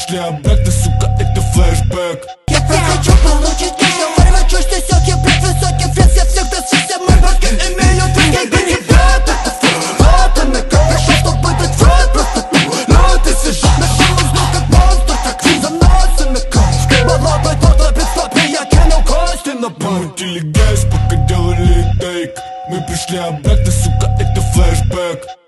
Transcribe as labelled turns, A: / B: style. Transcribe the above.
A: пришли обратно, сука, это флешбэк.
B: Я хочу получить кэш, но вырвачу, что сёки, блядь, высокий фрез. Я всегда со мной башки имею, ты как бы не вряд. Это вот она, как пришел, чтобы быть фред. Просто ты, но ты сижу на шоу, ну как монстр, так за носами кайф. Молодой подлый предстопе, я кинул кости на пол.
A: Мы мутили гайс, пока делали тейк. Мы пришли обратно, сука.